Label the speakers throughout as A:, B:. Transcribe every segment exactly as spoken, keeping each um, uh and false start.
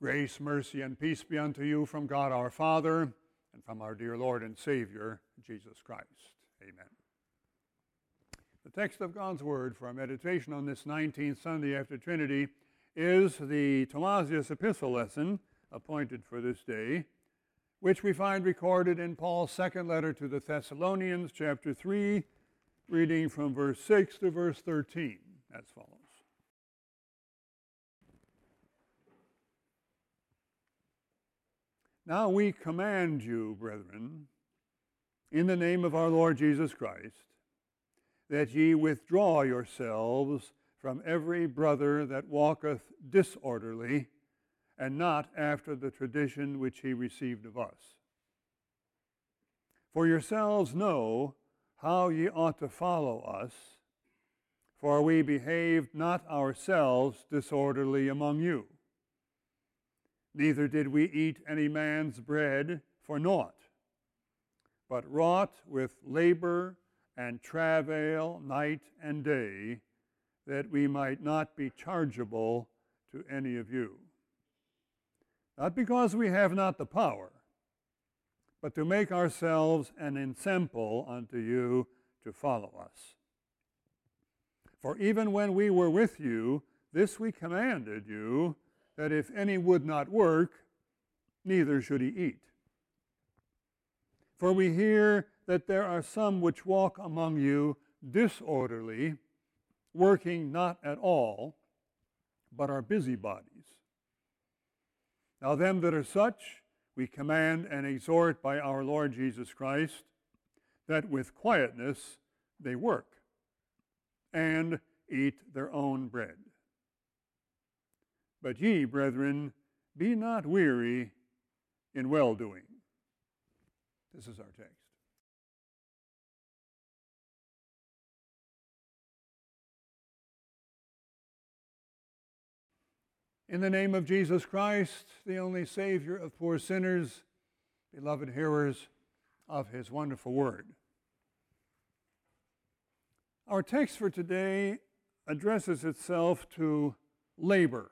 A: Grace, mercy, and peace be unto you from God our Father and from our dear Lord and Savior, Jesus Christ. Amen. The text of God's Word for our meditation on this nineteenth Sunday after Trinity is the Thomasius Epistle lesson appointed for this day, which we find recorded in Paul's second letter to the Thessalonians, chapter three, reading from verse six to verse thirteen, as follows. Now we command you, brethren, in the name of our Lord Jesus Christ, that ye withdraw yourselves from every brother that walketh disorderly, and not after the tradition which he received of us. For yourselves know how ye ought to follow us, for we behaved not ourselves disorderly among you. Neither did we eat any man's bread for naught, but wrought with labor and travail night and day, that we might not be chargeable to any of you. Not because we have not the power, but to make ourselves an ensample unto you to follow us. For even when we were with you, this we commanded you, that if any would not work, neither should he eat. For we hear that there are some which walk among you disorderly, working not at all, but are busybodies. Now them that are such, we command and exhort by our Lord Jesus Christ, that with quietness they work, and eat their own bread. But ye, brethren, be not weary in well-doing. This is our text. In the name of Jesus Christ, the only Savior of poor sinners, beloved hearers of his wonderful word. Our text for today addresses itself to labor,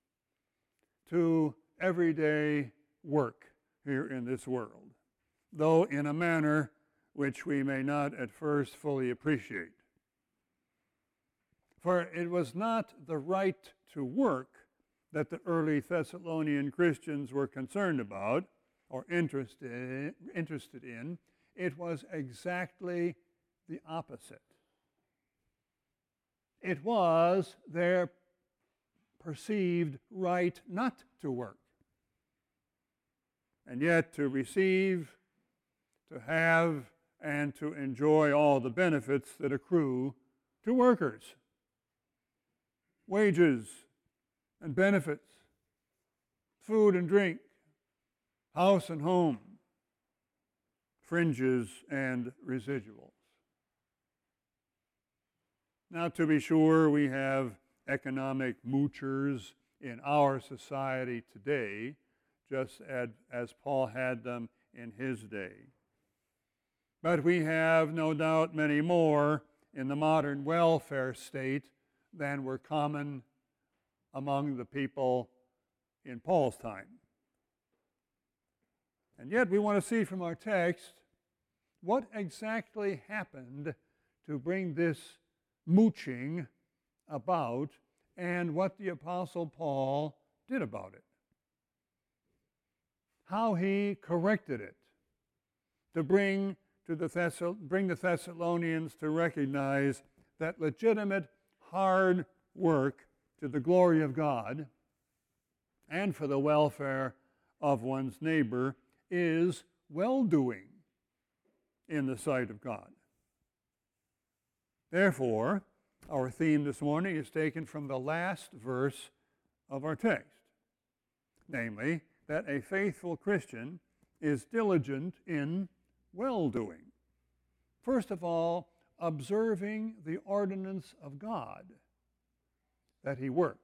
A: to everyday work here in this world, though in a manner which we may not at first fully appreciate. For it was not the right to work that the early Thessalonian Christians were concerned about or interested, interested in. It was exactly the opposite. It was their perceived right not to work, and yet to receive, to have, and to enjoy all the benefits that accrue to workers. Wages and benefits, food and drink, house and home, fringes and residuals. Now, to be sure, we have economic moochers in our society today, just as, as Paul had them in his day. But we have, no doubt, many more in the modern welfare state than were common among the people in Paul's time. And yet we want to see from our text what exactly happened to bring this mooching about and what the Apostle Paul did about it. How he corrected it to bring, to the Thessal- bring the Thessalonians to recognize that legitimate hard work to the glory of God and for the welfare of one's neighbor is well-doing in the sight of God. Therefore, our theme this morning is taken from the last verse of our text, namely, that a faithful Christian is diligent in well-doing. First of all, observing the ordinance of God, that he work.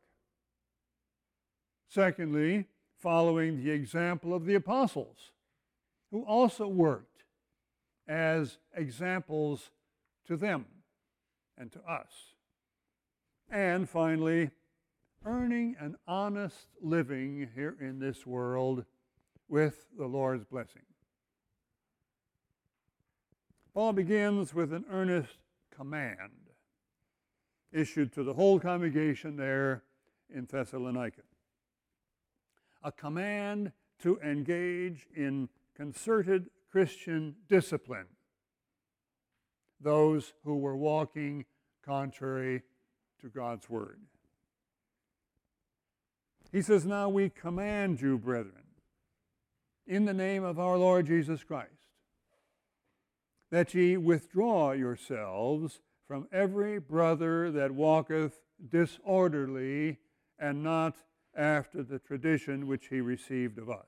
A: Secondly, following the example of the apostles, who also worked as examples to them and to us. And finally, earning an honest living here in this world with the Lord's blessing. Paul begins with an earnest command issued to the whole congregation there in Thessalonica. A command to engage in concerted Christian discipline those who were walking contrary to God's word. He says, now we command you, brethren, in the name of our Lord Jesus Christ, that ye withdraw yourselves from every brother that walketh disorderly and not after the tradition which he received of us.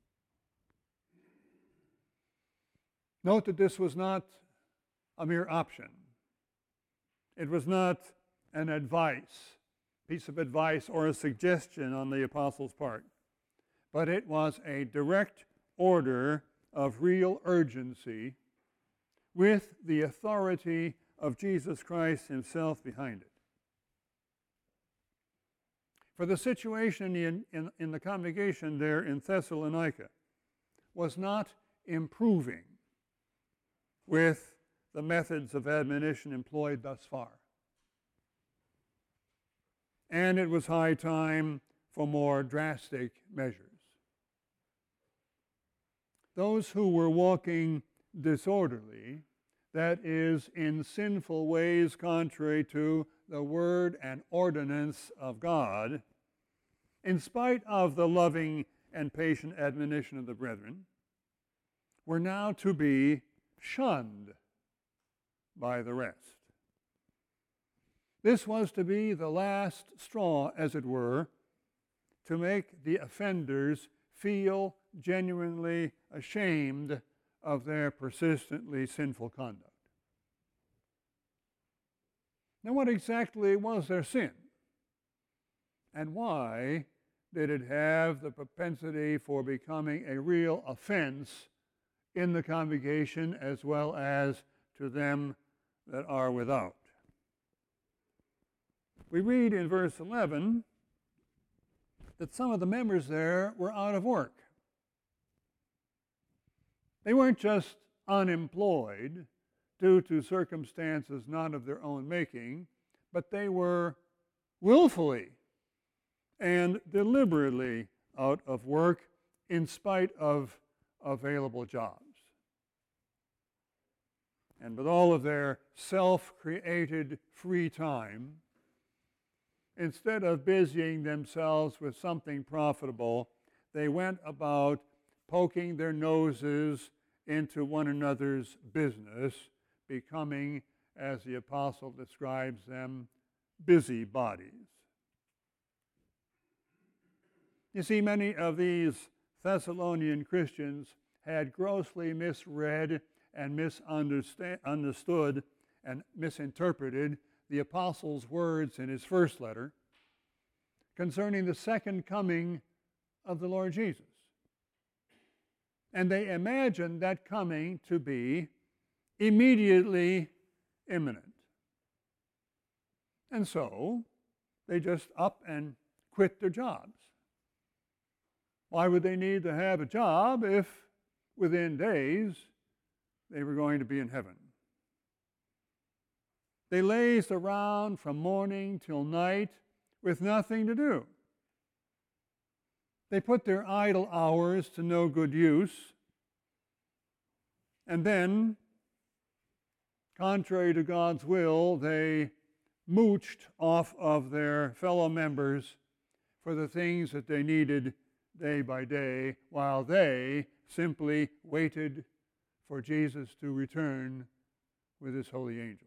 A: Note that this was not a mere option. It was not an advice, piece of advice or a suggestion on the apostles' part, but it was a direct order of real urgency with the authority of Jesus Christ himself behind it. For the situation in, in, in the congregation there in Thessalonica was not improving with the methods of admonition employed thus far. And it was high time for more drastic measures. Those who were walking disorderly, that is, in sinful ways contrary to the word and ordinance of God, in spite of the loving and patient admonition of the brethren, were now to be shunned by the rest. This was to be the last straw, as it were, to make the offenders feel genuinely ashamed of their persistently sinful conduct. Now, what exactly was their sin? And why did it have the propensity for becoming a real offense in the congregation as well as to them that are without? We read in verse eleven that some of the members there were out of work. They weren't just unemployed due to circumstances not of their own making, but they were willfully and deliberately out of work in spite of available jobs. And with all of their self-created free time, instead of busying themselves with something profitable, they went about poking their noses into one another's business, becoming, as the apostle describes them, busybodies. You see, many of these Thessalonian Christians had grossly misread and misunderstood and misinterpreted the apostle's words in his first letter concerning the second coming of the Lord Jesus. And they imagined that coming to be immediately imminent. And so they just up and quit their jobs. Why would they need to have a job if within days they were going to be in heaven? They lazed around from morning till night with nothing to do. They put their idle hours to no good use, and then, contrary to God's will, they mooched off of their fellow members for the things that they needed day by day, while they simply waited for Jesus to return with his holy angels.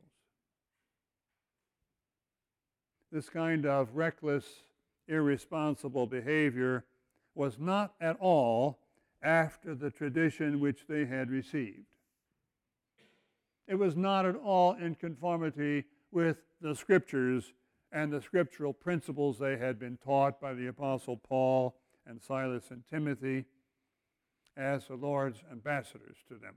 A: This kind of reckless, irresponsible behavior was not at all after the tradition which they had received. It was not at all in conformity with the Scriptures and the scriptural principles they had been taught by the Apostle Paul and Silas and Timothy as the Lord's ambassadors to them.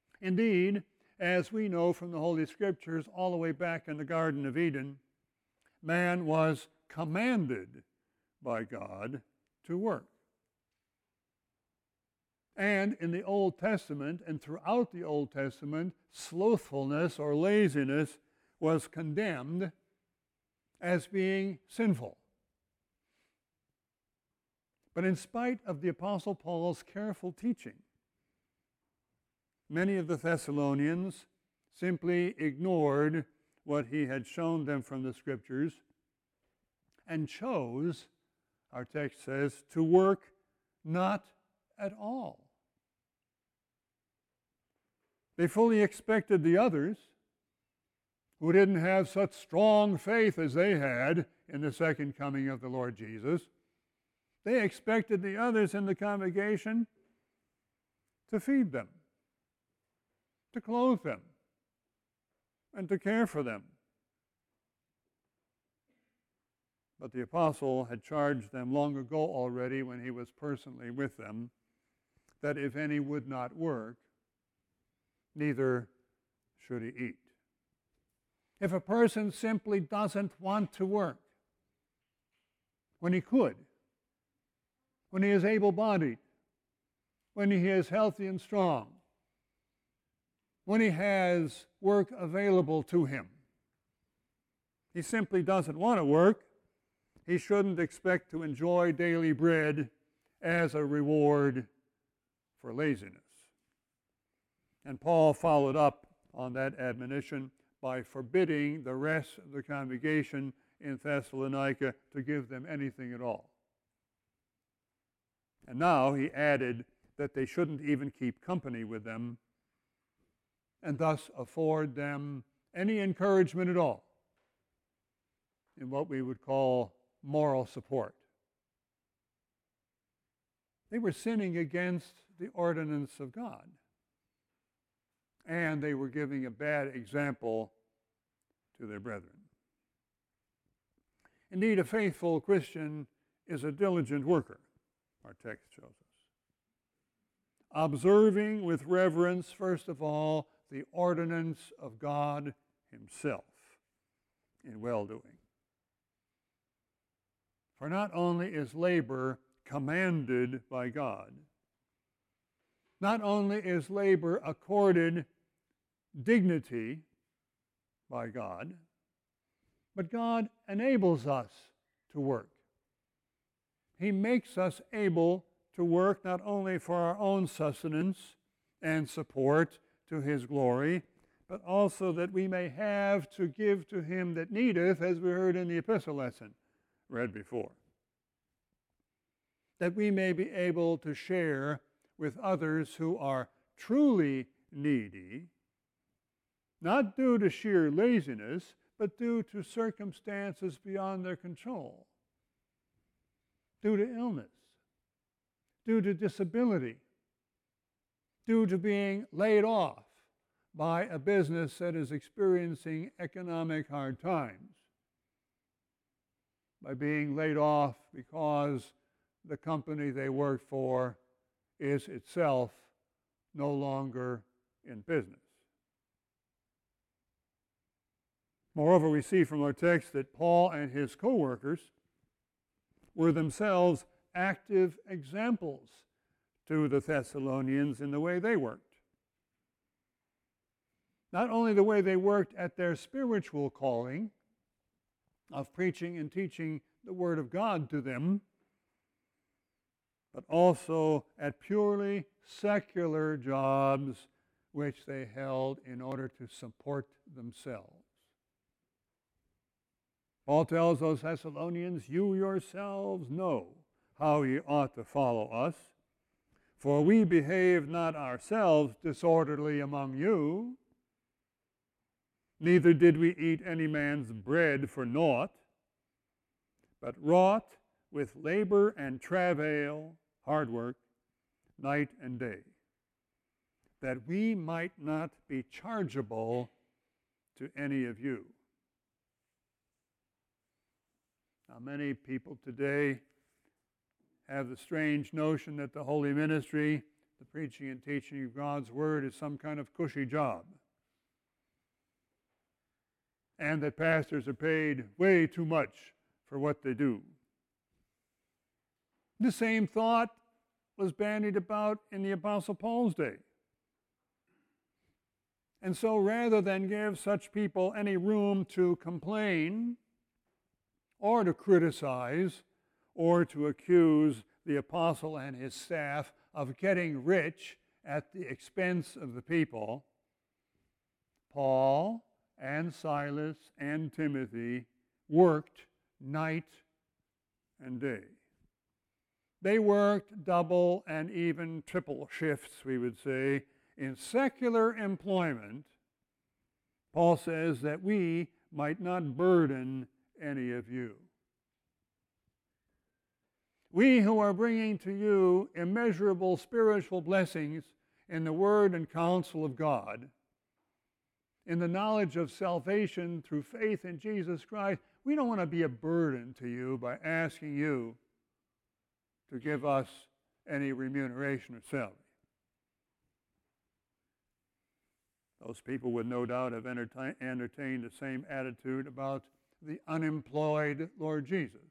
A: Indeed, as we know from the Holy Scriptures all the way back in the Garden of Eden, man was commanded by God to work. And in the Old Testament and throughout the Old Testament, slothfulness or laziness was condemned as being sinful. But in spite of the Apostle Paul's careful teaching, many of the Thessalonians simply ignored what he had shown them from the Scriptures and chose, our text says, to work not at all. They fully expected the others, who didn't have such strong faith as they had in the second coming of the Lord Jesus, they expected the others in the congregation to feed them, to clothe them, and to care for them. But the apostle had charged them long ago already, when he was personally with them, that if any would not work, neither should he eat. If a person simply doesn't want to work, when he could, when he is able-bodied, when he is healthy and strong, when he has work available to him, he simply doesn't want to work, he shouldn't expect to enjoy daily bread as a reward for laziness. And Paul followed up on that admonition by forbidding the rest of the congregation in Thessalonica to give them anything at all. And now he added that they shouldn't even keep company with them, and thus afford them any encouragement at all in what we would call moral support. They were sinning against the ordinance of God, and they were giving a bad example to their brethren. Indeed, a faithful Christian is a diligent worker, our text shows us, observing with reverence, first of all, the ordinance of God himself in well-doing. For not only is labor commanded by God, not only is labor accorded dignity by God, but God enables us to work. He makes us able to work not only for our own sustenance and support to his glory, but also that we may have to give to him that needeth, as we heard in the epistle lesson read before. That we may be able to share with others who are truly needy, not due to sheer laziness, but due to circumstances beyond their control, due to illness, due to disability, due to being laid off by a business that is experiencing economic hard times, by being laid off because the company they work for is itself no longer in business. Moreover, we see from our text that Paul and his co-workers were themselves active examples to the Thessalonians in the way they worked. Not only the way they worked at their spiritual calling of preaching and teaching the Word of God to them, but also at purely secular jobs which they held in order to support themselves. Paul tells those Thessalonians, "You yourselves know how ye ought to follow us, for we behaved not ourselves disorderly among you, neither did we eat any man's bread for naught, but wrought with labor and travail," hard work, "night and day, that we might not be chargeable to any of you." Now, many people today have the strange notion that the holy ministry, the preaching and teaching of God's Word, is some kind of cushy job. and that pastors are paid way too much for what they do. The same thought was bandied about in the Apostle Paul's day. And so rather than give such people any room to complain or to criticize or to accuse the apostle and his staff of getting rich at the expense of the people, Paul and Silas and Timothy worked night and day. They worked double and even triple shifts, we would say, in secular employment. Paul says that we might not burden any of you. We who are bringing to you immeasurable spiritual blessings in the word and counsel of God, in the knowledge of salvation through faith in Jesus Christ, we don't want to be a burden to you by asking you to give us any remuneration or salary. Those people would no doubt have entertain, entertained the same attitude about the unemployed Lord Jesus,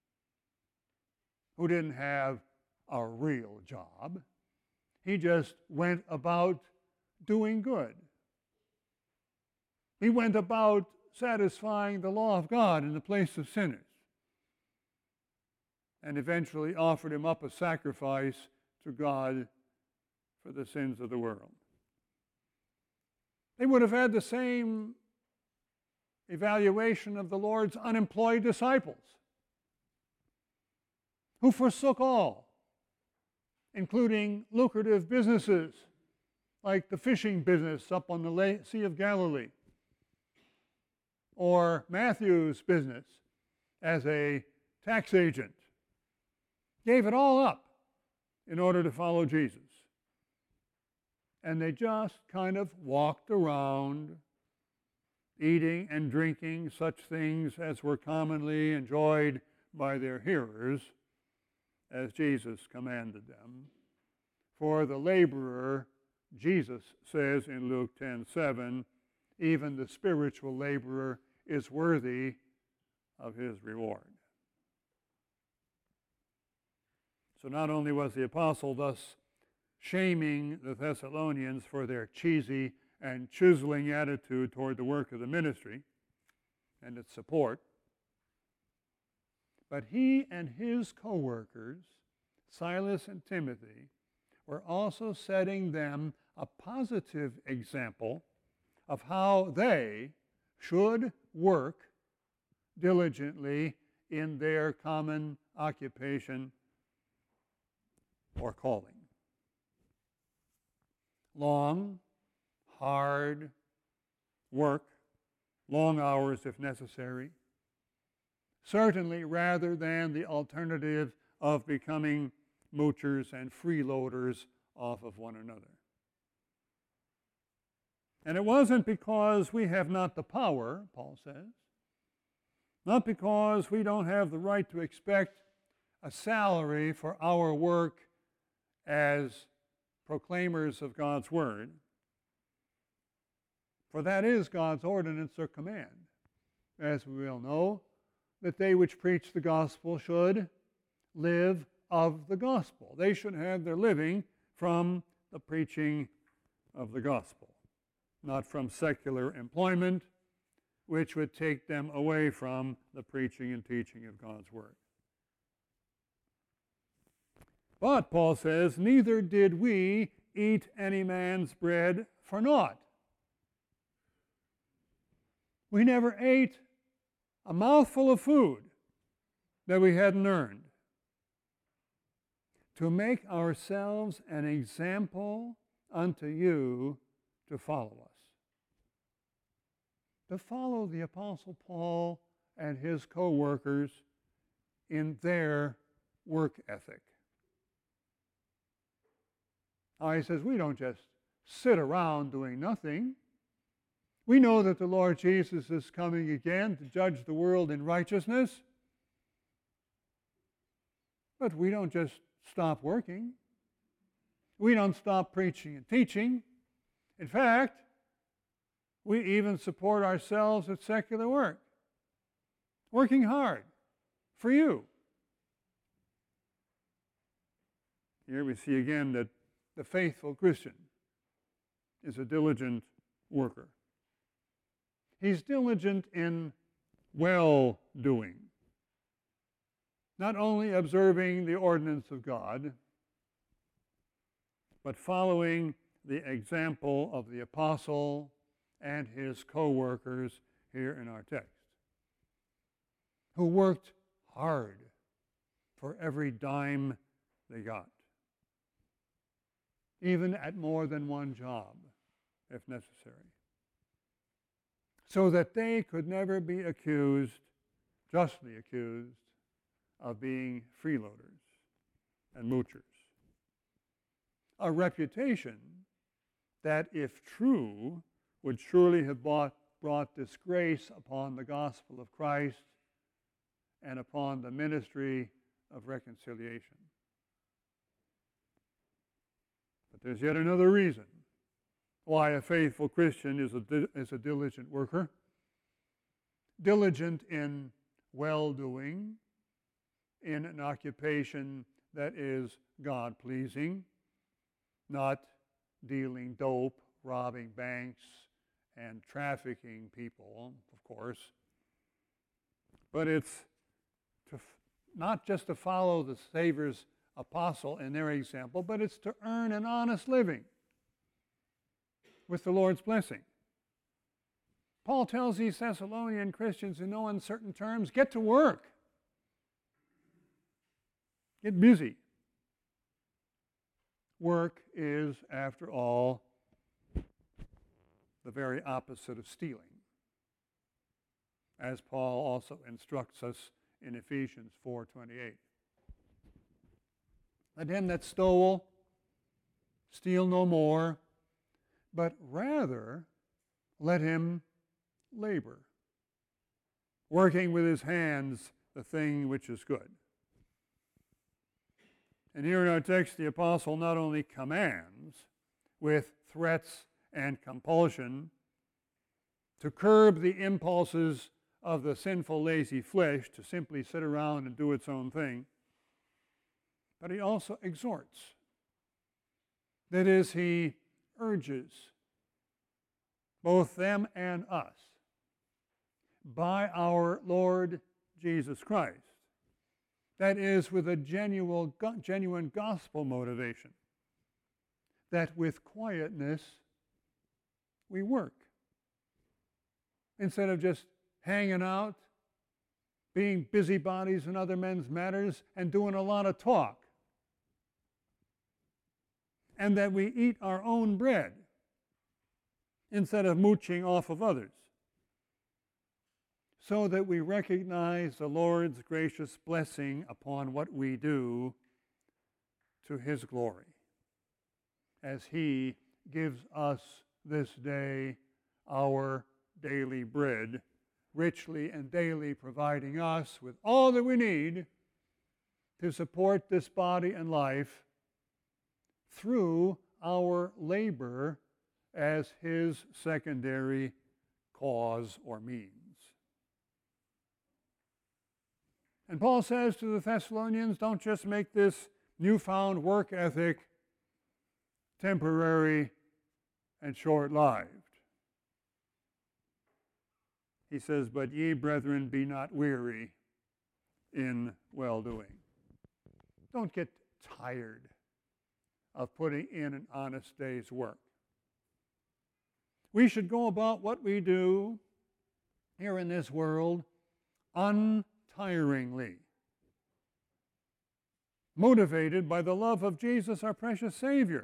A: who didn't have a real job. He just went about doing good. He went about satisfying the law of God in the place of sinners, and eventually offered him up a sacrifice to God for the sins of the world. They would have had the same evaluation of the Lord's unemployed disciples, who forsook all, including lucrative businesses like the fishing business up on the Sea of Galilee, or Matthew's business as a tax agent. Gave it all up in order to follow Jesus. And they just kind of walked around, eating and drinking such things as were commonly enjoyed by their hearers, as Jesus commanded them. For the laborer, Jesus says in Luke ten seven, even the spiritual laborer is worthy of his reward. So not only was the apostle thus shaming the Thessalonians for their cheesy and chiseling attitude toward the work of the ministry and its support, but he and his co-workers, Silas and Timothy, were also setting them a positive example of how they should work diligently in their common occupation or calling. Long, hard work, long hours if necessary, certainly rather than the alternative of becoming moochers and freeloaders off of one another. And it wasn't because we have not the power, Paul says, not because we don't have the right to expect a salary for our work as proclaimers of God's word, for that is God's ordinance or command, as we all know, that they which preach the gospel should live of the gospel. They should have their living from the preaching of the gospel, not from secular employment, which would take them away from the preaching and teaching of God's word. But, Paul says, neither did we eat any man's bread for naught. We never ate a mouthful of food that we hadn't earned, to make ourselves an example unto you to follow us. To follow the Apostle Paul and his co-workers in their work ethic. Uh, he says, we don't just sit around doing nothing. We know that the Lord Jesus is coming again to judge the world in righteousness. But we don't just stop working. We don't stop preaching and teaching. In fact, We even support ourselves at secular work, working hard for you. Here we see again that the faithful Christian is a diligent worker. He's diligent in well-doing, not only observing the ordinance of God, but following the example of the apostle and his co-workers here in our text, who worked hard for every dime they got, even at more than one job, if necessary, so that they could never be accused, justly accused, of being freeloaders and moochers. A reputation that, if true, would surely have brought, brought disgrace upon the gospel of Christ and upon the ministry of reconciliation. But there's yet another reason why a faithful Christian is a, is a diligent worker. Diligent in well-doing, in an occupation that is God-pleasing, not dealing dope, robbing banks, and trafficking people, of course. But it's to f- not just to follow the Savior's apostle in their example, but it's to earn an honest living with the Lord's blessing. Paul tells these Thessalonian Christians in no uncertain terms, get to work. Get busy. Work is, after all, the very opposite of stealing, as Paul also instructs us in Ephesians four twenty-eight. Let him that stole steal no more, but rather let him labor, working with his hands the thing which is good. And here in our text, the apostle not only commands with threats and compulsion to curb the impulses of the sinful, lazy flesh to simply sit around and do its own thing, but he also exhorts. That is, he urges both them and us by our Lord Jesus Christ. That is, with a genuine, genuine gospel motivation, that with quietness we work. Instead of just hanging out, being busybodies in other men's matters, and doing a lot of talk. And that we eat our own bread instead of mooching off of others, so that we recognize the Lord's gracious blessing upon what we do to his glory, as he gives us this day our daily bread, richly and daily providing us with all that we need to support this body and life through our labor as his secondary cause or means. And Paul says to the Thessalonians, don't just make this newfound work ethic temporary and short-lived. He says, but ye, brethren, be not weary in well-doing. Don't get tired of putting in an honest day's work. We should go about what we do here in this world untiringly, motivated by the love of Jesus, our precious Savior,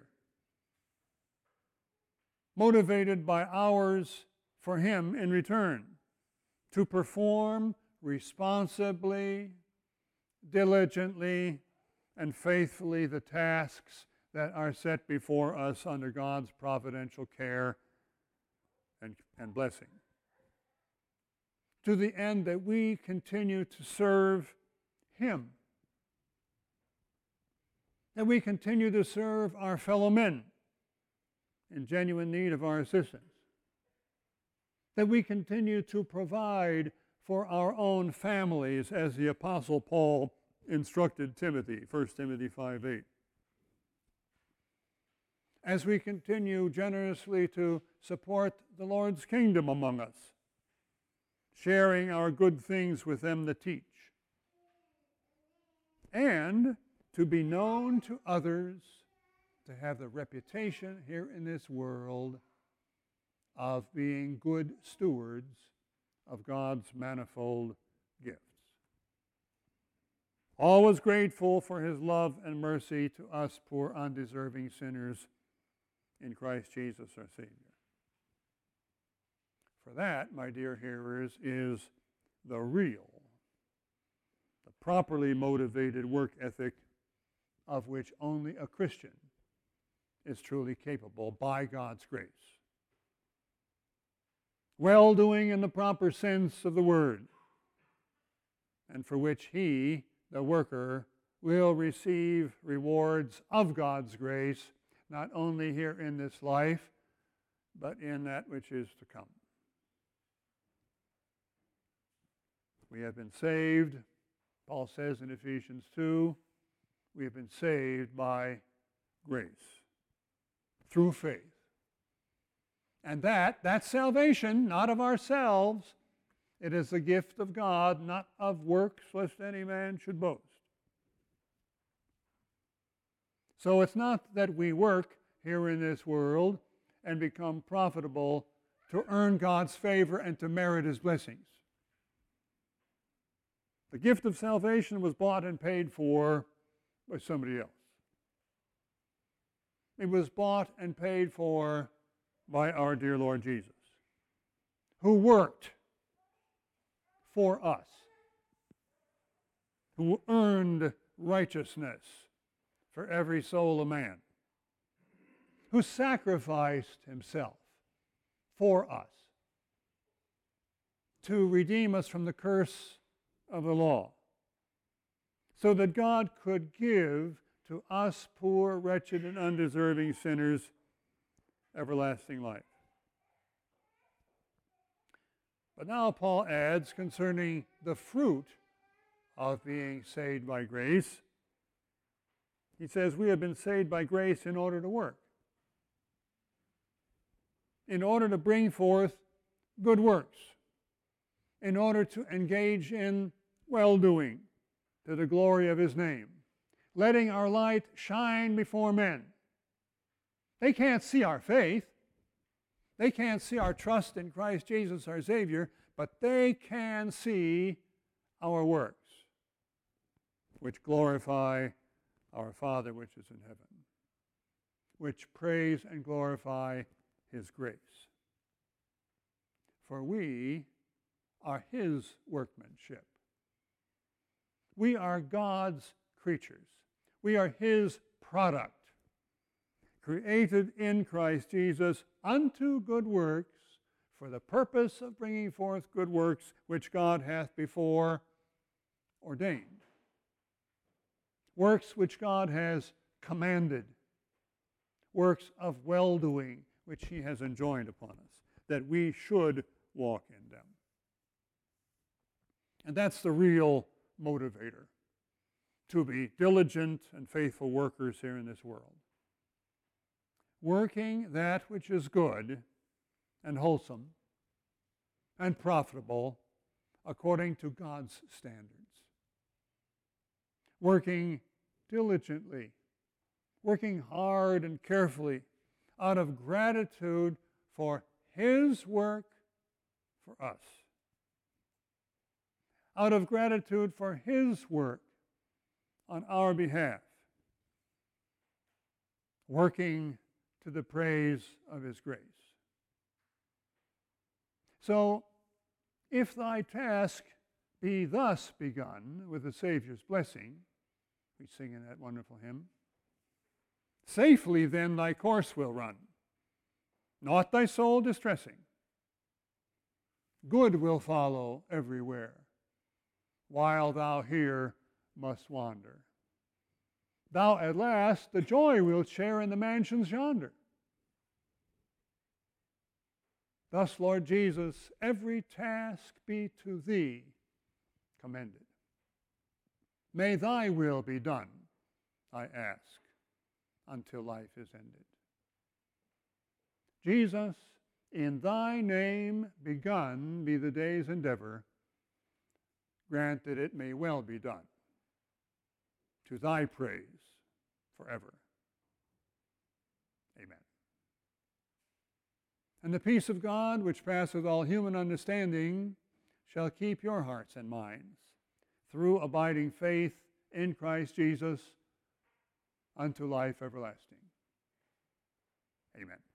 A: motivated by ours for him in return, to perform responsibly, diligently, and faithfully the tasks that are set before us under God's providential care and, and blessing, to the end that we continue to serve him, that we continue to serve our fellow men in genuine need of our assistance, that we continue to provide for our own families as the Apostle Paul instructed Timothy, First Timothy five eight. As we continue generously to support the Lord's kingdom among us, sharing our good things with them that teach, and to be known to others, to have the reputation here in this world of being good stewards of God's manifold gifts. Always grateful for his love and mercy to us poor undeserving sinners in Christ Jesus our Savior. For that, my dear hearers, is the real, the properly motivated work ethic of which only a Christian is truly capable by God's grace. Well-doing in the proper sense of the word, and for which he, the worker, will receive rewards of God's grace, not only here in this life, but in that which is to come. We have been saved, Paul says in Ephesians two, we have been saved by grace, through faith. And that, that's salvation, not of ourselves. It is the gift of God, not of works, lest any man should boast. So it's not that we work here in this world and become profitable to earn God's favor and to merit his blessings. The gift of salvation was bought and paid for by somebody else. It was bought and paid for by our dear Lord Jesus, who worked for us, who earned righteousness for every soul of man, who sacrificed himself for us to redeem us from the curse of the law, so that God could give to us poor, wretched, and undeserving sinners everlasting life. But now Paul adds concerning the fruit of being saved by grace, he says we have been saved by grace in order to work, in order to bring forth good works, in order to engage in well-doing to the glory of his name, letting our light shine before men. They can't see our faith. They can't see our trust in Christ Jesus our Savior, but they can see our works, which glorify our Father which is in heaven, which praise and glorify his grace. For we are his workmanship. We are God's creatures. We are his product, created in Christ Jesus unto good works, for the purpose of bringing forth good works which God hath before ordained. Works which God has commanded. Works of well-doing which he has enjoined upon us, that we should walk in them. And that's the real motivator, to be diligent and faithful workers here in this world. Working that which is good and wholesome and profitable according to God's standards. Working diligently, working hard and carefully out of gratitude for his work for us, out of gratitude for his work on our behalf, working to the praise of his grace. So, if thy task be thus begun with the Savior's blessing, we sing in that wonderful hymn, safely then thy course will run, not thy soul distressing. Good will follow everywhere, while thou here must wander. Thou at last the joy wilt share in the mansions yonder. Thus, Lord Jesus, every task be to thee commended. May thy will be done, I ask, until life is ended. Jesus, in thy name begun be the day's endeavor. Grant that it may well be done, to thy praise forever. Amen. And the peace of God, which passeth all human understanding, shall keep your hearts and minds through abiding faith in Christ Jesus unto life everlasting. Amen.